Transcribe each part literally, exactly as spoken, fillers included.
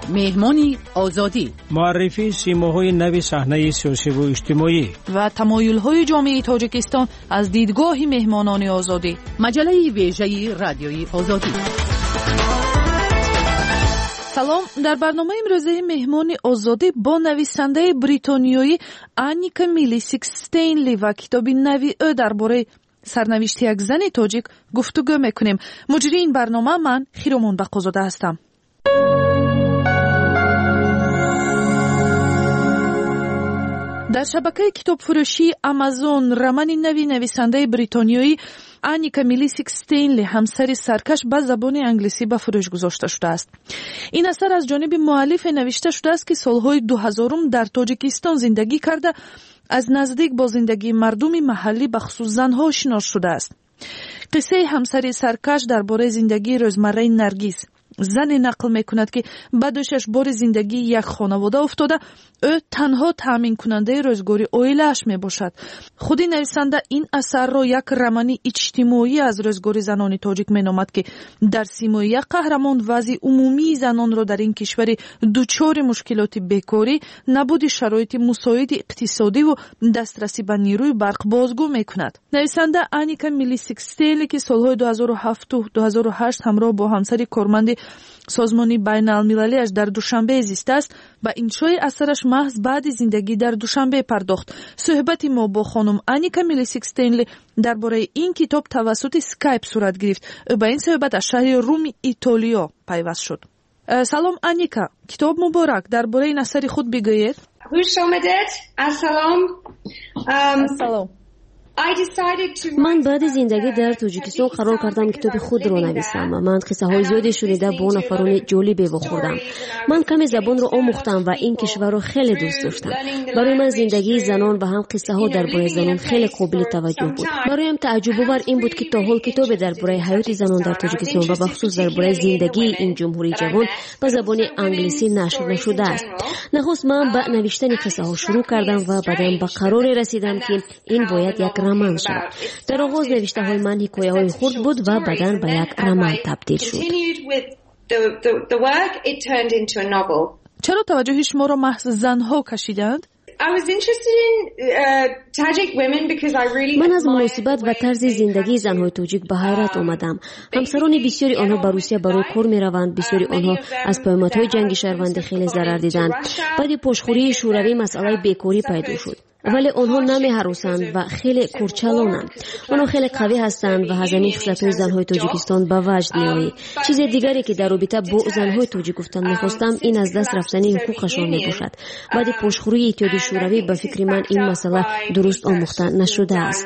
مهمانی آزادی، معرفی سیماهای نو صحنه سیاسی و اجتماعی و تمایل‌های جامعه تاجیکستان از دیدگاه مهمانان آزادی. مجله ویژه رادیوی آزادی. سلام، در برنامه امروزه مهمان آزادی با نویسنده بریتانیایی آنیکا میلیسیکستینلی و کتاب نوی او درباره سرنوشت یک زن تاجیک گفتگو میکنیم. مجری این برنامه من خیرمون بقازاده هستم. در شبکه کتاب فروشی آمازون رمان نوی نویسنده بریتانیایی آنیکا میلیسیکستینلی همسر سرکش به زبان انگلیسی به فروش گذاشته شده است. این اثر از جانب مؤلف نوشته شده است که سالهای دو هزارم در تاجیکستان زندگی کرده، از نزدیک با زندگی مردم محلی به خصوص زنها آشنا شده است. قصه همسر سرکش درباره زندگی روزمره نرگیس، زنی نقل میکند که بعد از شش بار زندگی یک خانواده افتاده، او تنها تامین کننده روزگاری عائله‌اش میباشد. خودی نویسنده این اثر را یک رمان اجتماعی از روزگار زنان تاجیک مینامد که در سیمای یک قهرمان وضع عمومی زنان را در این کشور دچار مشکلات بیکاری، نبود شرایط مساعد اقتصادی و دسترسی به نیروی برق بازگو میکند. نویسنده آنیکا میلیسیکستینلی که سالهای دو هزار و هفت و دو هزار و هشت همراه با همسر کارمند سازمانی بین المللیش در دوشنبه زیسته است، با انشای اثرش محض بعد زندگی در دوشنبه پرداخت. صحبت ما با خانم آنیکا میلیسیکستینلی درباره این کتاب توسط اسکایپ صورت گرفت. او با این صحبت از شهر روم ایتالیا پیوست شد. سلام آنیکا، کتاب مبارک، درباره این اثر خود بگویید. خوش آمدید. سلام. سلام. من بعد زندگی در تاجیکستان قرار کردم کتاب خود را نویسم. من قصه های زیادی شنیده با نفران جالبی بخوردم. من کمی زبان را آموختم و این کشور را خیلی دوست داشتم. برای من زندگی زنان و هم قصه ها درباره زنان خیلی قابل توجه بود. برایم تعجب آور این بود که تا حال کتاب درباره حیات زنان در تاجیکستان و بخصوص درباره زندگی این جمهوری جوان به زبان انگلیسی نشر نشده است. نخست من به نوشتن قصه ها شروع کردم و بعدم به قراری رسیدم که این باید یک رمان شد. در آغاز نوشته های من حکایه های خرد بود و بعداً به یک رمان تبدیل شد. چرا توجه شما را محض زنها کشیدند؟ من از مناسبت و طرز زندگی زنهای تاجیک به حیرت آمدم. همسران بسیاری آنها به روسیه برای کار می روند. بسیاری آنها از پیامدهای جنگ شهروندی خیلی ضرر دیدند. بعد پشتخوری شوروی مسئله بیکاری پیدا شد، ولی آنها نمی هراسند و خیلی کورچلانند. آنها خیلی قوی هستند و هزینه خصلت‌های زنهای تاجیکستان به وجد می‌آید. چیز دیگری که در رابطه با زنهای تاجیک گفتن می‌خواستم این از دست رفتن حقوقشان میباشد. بعد پشتخوری اتحادیه شوروی به فکر من این مسئله درست آموخته نشده است.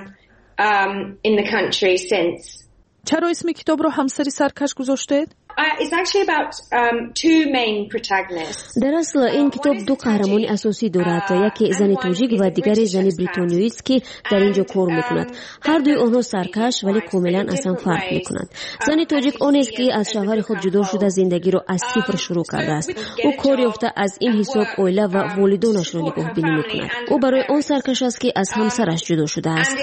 چرا اسم کتاب را همسر سرکش گذاشتید؟ در اصل این کتاب دو قهرمان اساسی دارد، یکی زن تاجیک و دیگری زن بریتانیایی است که در اینجا کار میکند. هر دوی آنها سرکش ولی کاملا اصلا فرق میکنند. زن تاجیک آن است که از شوهر خود جدا شده زندگی را از صفر شروع کرده است. او کار یافته از این حساب عائله و والدانش را نگاه بینی میکند. او برای آن سرکش است که از همسرش جدا شده است.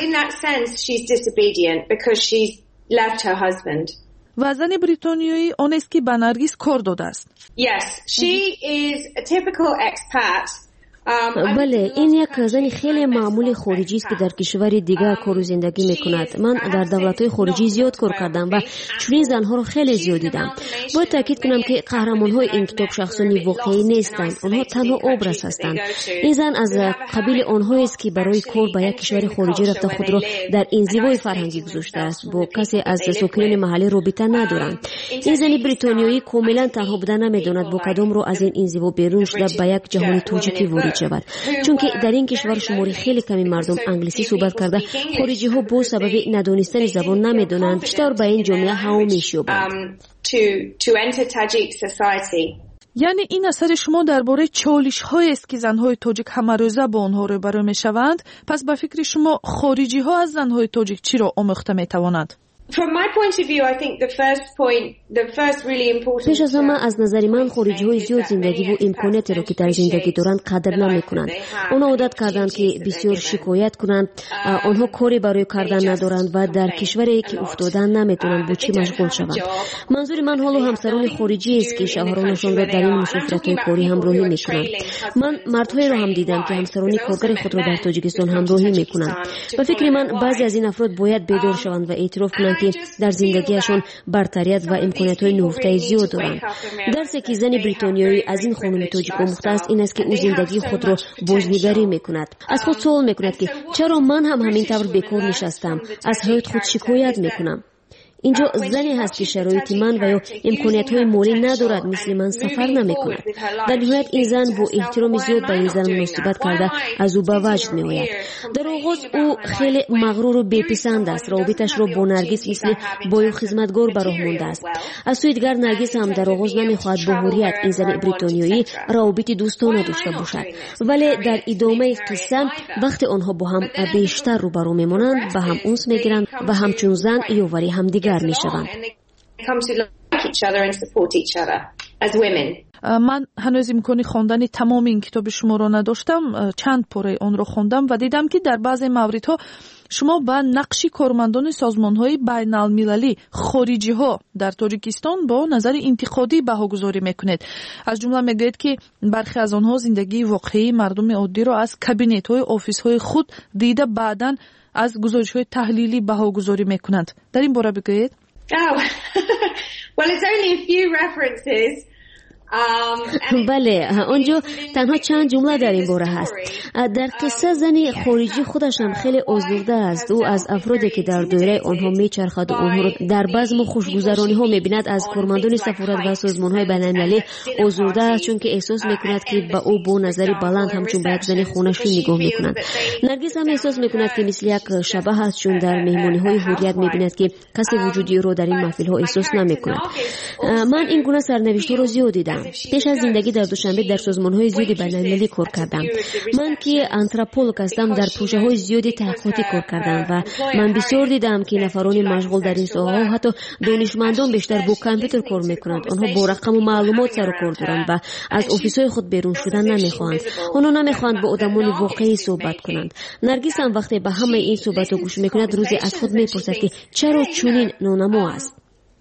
left her husband. و زن بریتانیایی آن است که به نرگس کار داده است. Yes, she is a typical expat. بله، این یک زن خیلی معمولی خارجی است که در کشور دیگر کار و زندگی میکند. من در دولت‌های خارجی زیاد کار کردم و چنین زنها رو خیلی زیاد دیدم. باید تاکید کنم که قهرمان‌های این کتاب شخصانی واقعی نیستند. آنها تنها ابراز هستند. این زن از قبیل آنهایی است که برای کار به یک کشور خارجی رفته خود را در انزوای فرهنگی گذاشته است. با کسی از ساکنان محلی رابطه ندارند. این زن بریتانیایی کاملا تنها بودن نمیداند با کدام رو از این انزوا بیرون شده به یک جهان تاجیکی وارد شود. چون که در این کشور شماری خیلی کمی مردم انگلیسی صحبت کرده، خارجی ها با سبب ندانستن زبان نمیدونند بیشتر به این جامعه هوا میشوبند. یعنی این اثر شما درباره چالش هایی است که زنهای تاجیک همه روزه با آنها روبرو میشوند. پس به فکر شما خارجی ها از زنهای تاجیک چی را آموخته میتوانند؟ From my point of view, I think the first point, the first really important. پیش از همه از نظر من خارجی های زیاد زندگی و امکاناتی رو که در زندگی دارند قدر نمیکنند. آنها عادت کردند که بسیار شکایت کنند. آنها کاری برای کردن ندارند و در کشوری که افتادن نمیتونند با چی مشغول شوند. منظور من حالا همسران خارجی است که شوهرانشان را در این مسافرت‌های کاری همراهی میکنند. من مردهایی را هم دیدم که همسران کارگر خود را در تاجیکستان همراهی میکنند. و فکر من بعضی از این افراد باید بیدار شوند و اعتراف کنند که در زندگیشان برتریت و امکانات‌های نهفته زیاد دارند. درسی که زن بریتانیایی از این خانم تاجیک آموخته است این است که او زندگی خود را بازنگری میکند. از خود سوال میکند که چرا من هم همین طور بیکار نشستم، از حیات خود شکایت میکنم. اینجا زنی هست که شرایط من و یا امکانیت‌های مالی ندارد، مثل من سفر نمی‌کند. در نهایت این زن با احترام زیاد به این زن مناسبت کرده از او به وجد می‌آید. در آغاز او خیلی مغرور و بی‌پسند است. رابطش را با نرگس مثل بای خدمتگار به راه مانده است. از سوی دیگر نرگس هم در آغاز نمی‌خواهد با حریت این زن بریتانیایی رابطه دوستانه داشته باشد. ولی در ادامه قصه وقتی آنها با هم بیشتر روبرو می‌مانند به هم انس می‌گیرند و همچون زن یاوری همدیگر میشوند. من هنوز امکانی خواندن تمام این کتاب شما را نداشتم. چند پاره آن را خواندم و دیدم که در بعضی موردها شما با نقش کارمندان سازمان‌های بین‌المللی خارجی‌ها در تاجیکستان با نظر انتقادی بهاگذاری می‌کنید. از جمله میگوید که برخی از آنها زندگی واقعی مردم عادی را از کابینت‌های آفیس‌های خود دیده بعداً از گزارش‌های تحلیلی بهاگذاری می‌کنند. در این باره بگویید. Oh, well, it's only a few references. بله، آنجا تنها چند جمله در این باره هست. در قصه زنی خارجی خودش هم خیلی آزرده است. او از افرادی که در دایره آنها میچرخد و آنها را در بزم و خوشگذرانی ها میبیند از کارمندان سفارت و سازمان های بین‌المللی آزرده است، چون که احساس میکند که به او با نظری بلند همچون به یک زن خونشی نگاه میکنند. نرگس هم احساس میکند که مثل یک شبح است، چون در مهمانی های حریت میبیند که کسی وجودی رو در این محفل ها احساس نمیکند. من این گونه سرنوشت رو زیاد دیدم. پیش از زندگی در دوشنبه در سازمان‌های زیادی بین‌المللی کار کردم. من که آنتروپولوژ هستم در پروژه‌های زیادی تحقیقاتی کار کردم و من بسیار دیدم که نفران مشغول در این ساحه حتی دانشمندان بیشتر با کامپیوتر کار می‌کنند. آنها با رقم و معلومات سر و کار دارند و از آفیس‌های خود بیرون شدن نمی‌خواهند. آنها نمی‌خواهند با آدمان واقعی صحبت کنند. نرگس هم وقتی به همه این صحبت‌ها گوش می‌کند روزی از خود می‌پرسد که چرا چنین نانما است.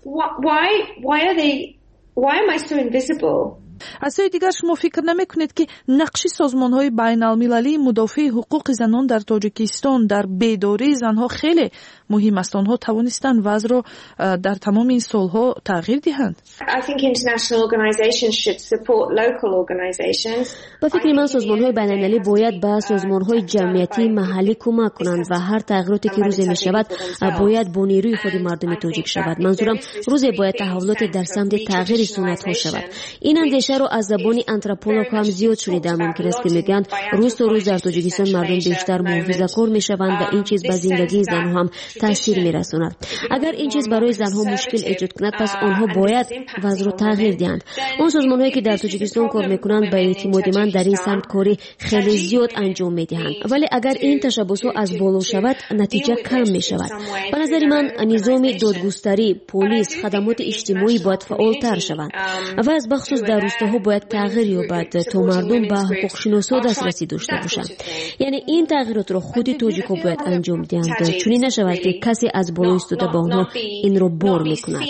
Why why are they Why am I so invisible? از سوی دیگر شما فکر نمی‌کنید که نقش سازمان‌های بین‌المللی مدافع حقوق زنان در تاجیکستان در بیداری زنها خیلی مهم است؟ آنها توانستند وضع را در تمام این سالها تغییر دهند. I think international organizations should support local organizations. با فکر من سازمان‌های بین‌المللی باید به سازمان‌های جمعیتی محلی کمک کنند و هر تغییراتی که روزی می‌شود باید با نیروی خود مردم تاجیک شود. منظورم روزی باید تحولات در سمت تغییر سنت‌ها شود. این اندیشه رو از زبان آنتروپولوژ هم زیاد شنیدم. ممکن است که میگن روز تا روز در تاجیکستان مردم بیشتر محافظه‌کار میشوند و این چیز به زندگی زنها هم تاثیر میرساند. اگر این چیز برای زنها مشکل ایجاد کند پس آنها باید وضع رو تغییر دهند. اون سازمان‌هایی که در تاجیکستان کار میکنند به اعتماد من در این سمت کاری خیلی زیاد انجام میدهند. ولی اگر این تشبسات از بالا شود نتیجه کم میشود. به نظر من نظام دادگستری، پلیس، خدمات اجتماعی باید فعالتر شوند و از بخصوص در روستاها باید تغییر یابد تا مردم به حقوق شناسا دسترسی داشته باشند. یعنی این تغییرات را خود تاجیک‌ها باید انجام دهند، چون نشود که کسی از بالا ایستاده به آنها این را بار میکند.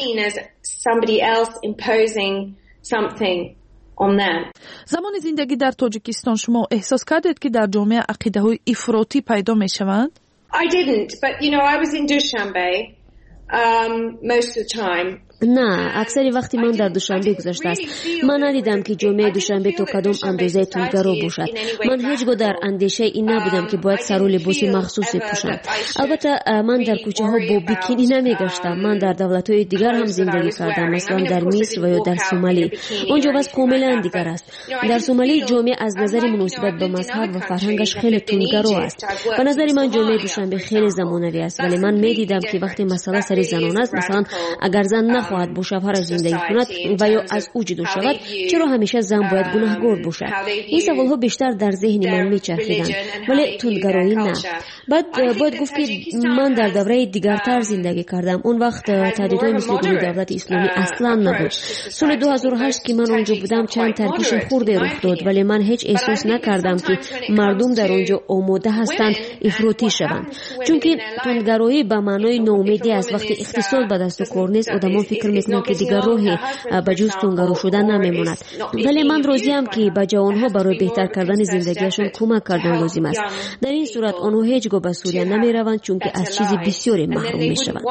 زمان زندگی در تاجیکستان شما احساس کردید که در جامعه عقیده‌های افراطی پیدا میشوند؟ I didn't, but you know I was in Dushanbe um most of the time. نه، اکثر وقتی من در دوشنبه گذشته است. من ندیدم که جامعه دوشنبه تا کدام اندازه تندگرا باشد. من هیچگاه در اندیشه این نبودم که باید سر و لباس مخصوصی پوشم. البته من در کوچه ها با بیکینی نمیگشتم. من در دولت های دیگر هم زندگی کردم، مثلا در مصر و یا در سومالی. اونجا وضع کاملا دیگر است. در سومالی جامعه از نظر مناسبت به مذهب و فرهنگش خیلی تندگرا است. به نظر من جامعه دوشنبه خیلی زمانوی است، ولی من میدیدم که وقتی مسئله سر زنان است، مثلا اگر زن بخواهد با شوهرش زندگی کند و یا از او جدا شود، چرا همیشه زن باید گناهکار باشد؟ این سوالها بیشتر در ذهن من میچرخیدند، ولی تندگرایی نه. بعد باید گفت که من در دوره دیگرتر زندگی کردم. اون وقت تهدیدهای مثل گروه دولت اسلامی اصلا نبود. سال دو هزار و هشت که من اونجا بودم چند ترکیش خورده رخ داد، ولی من هیچ احساس نکردم که مردم در اونجا آماده هستند افراطی شوند، چون که تندگرایی به معنای ناامیدی است. وقتی اقتصاد به دست و کار نیست، آدمان فکر میکنند که دیگر راهی به جز تندگرا شدن نمیماند. ولی من راضیم که به جوانها برای بهتر کردن زندگیشون کمک کردن لازم است. در این صورت آنها هیچگاه به سوریه نمیروند، چون که از چیز بسیاری محروم میشوند.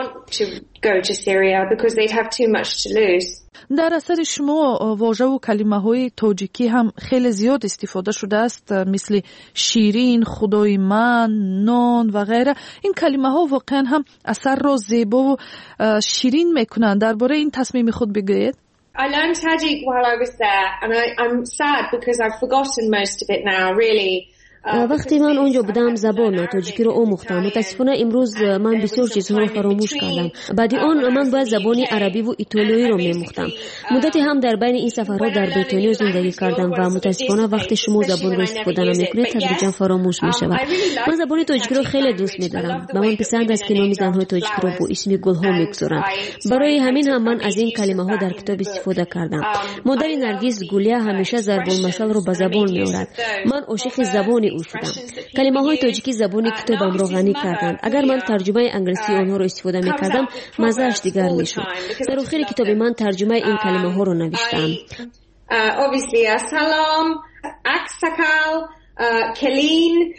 در اثر شما واژه و کلمه های تاجیکی هم خیلی زیاد استفاده شده است، مثل شیرین، خدای من، نان و غیره. این کلمه ها واقعا هم اثر را زیبا و شیرین میکنند. درباره این تصمیم خود بگویید. I learned Tajik while I was there, and I, I'm sad because I've forgotten most of it now, really. وقتی من اونجا بودم زبان تاجیکی رو آموختم. متاسفانه امروز من بسیار چیزها رو فراموش کردم. بعد آن من باید زبان عربی و ایتالیایی رو می‌آموختم. مدتی هم در بین این سفرها در بریتانیا زندگی کردم و متاسفانه وقتی شما زبان رو استفاده نمی‌کنید تدریجا فراموش می‌شود. من زبان تاجیکی رو خیلی دوست می‌دارم. به من پسند است که نام زن‌های تاجیکی رو با اسم گل‌ها می‌گذارند. برای همین هم من از این کلمه‌ها در کتاب استفاده کردم. مادر نرگس گولیا همیشه ضرب المثل رو به زبان می‌آورد. من عاشق زبان او شدم. کلمه های تاجیکی زبان کتابم را غنی کردند. اگر من ترجمه انگلیسی آنها را استفاده می کردم مزه‌اش دیگر می شد. در آخر کتاب من ترجمه این کلمه ها را نوشتم. Obviously salam, aksakal, kelin,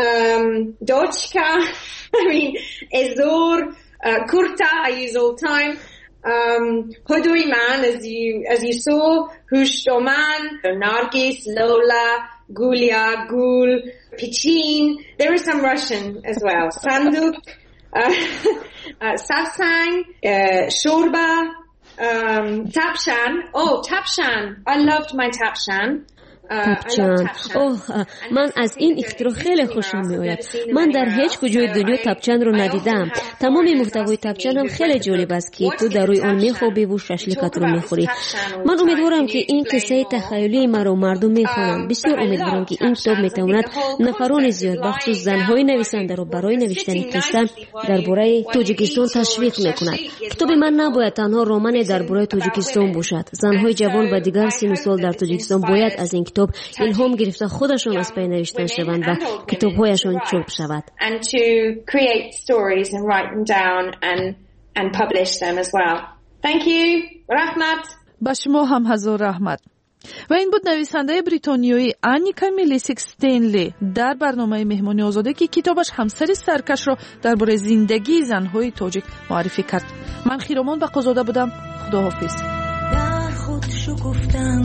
dochka, I mean ezor, kurta I use all the time. Um, Hudoy man, as you as you saw, Hushtoman, Nargis, Lola, Gulia, Gul, Pichin. There is some Russian as well. Sanduk, uh, uh, Safsang, uh, Shorba, um, Tapshan. Oh, Tapshan. I loved my Tapshan. تپچان. اوه من از این اختراع خیلی خوشم میآید. من در هیچ کجای دنیا تپچان رو ندیدم. تمام محتوای تپچان هم خیلی جالب است که تو در روی آن میخوابی و ششلیکت رو میخوری. من امیدوارم که این قصه تخیلی مرا مردم میخوانند. بسیار امیدوارم که این کتاب میتواند نفران زیاد بخصوص زنهای نویسنده رو برای نوشتن قصه درباره تاجیکستان تشویق میکند. کتاب من نباید تنها رمان درباره تاجیکستان باشد. زنهای جوان و دیگر سن و سال در تاجیکستان باید از این کتاب الهام گرفته خودشون از پی نوشتن شوند و کتاب‌هایشون چاپ شود. And to create stories and write them down and and publish them as well. Thank you. رحمت. با شما هم هزار رحمت. و این بود نویسنده بریتانیایی آنیکا میلیسیک ستینلی در برنامه مهمانی آزاده که کتابش همسر سرکش را درباره زندگی زن‌های تاجیک معرفی کرد. من خیرامان بقازاده بودم. خداحافظ. در خود شکفتم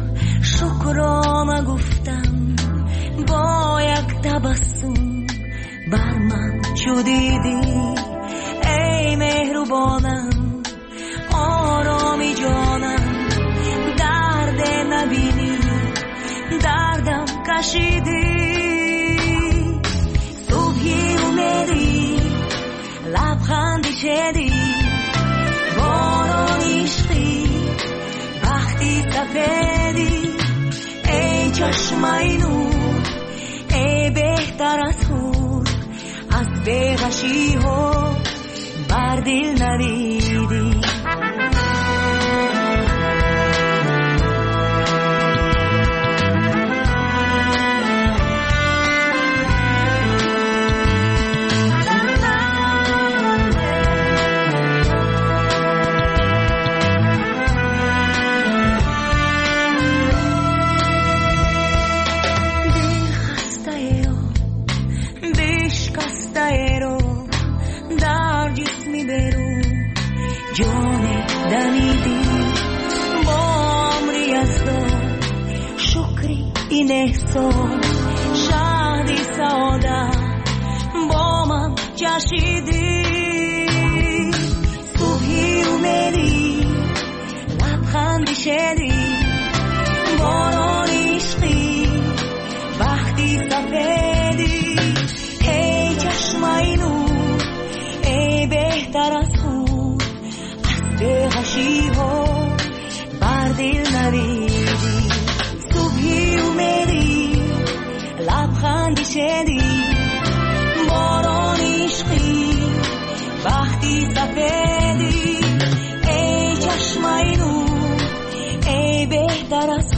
شکرام گفتم با یک تبسم بر من چو دیدی ای مهربانم آرامی جانم درد نبینی دردم کشیدی صبحی اومدی لبخندی شدی باران عشقی وقتی سفیدی ای چشمای نور ای بهتر از خور از بیغشی ها بر دل ندیدی دمیدی با عمری از تو شکری این احسان شهدی سعادت با من جشیدی صبحی اومدی لبخندی شدی باران عشقی وقتی سفیدی ای چشمای نور ای بهتر از خود به غشی بهتر از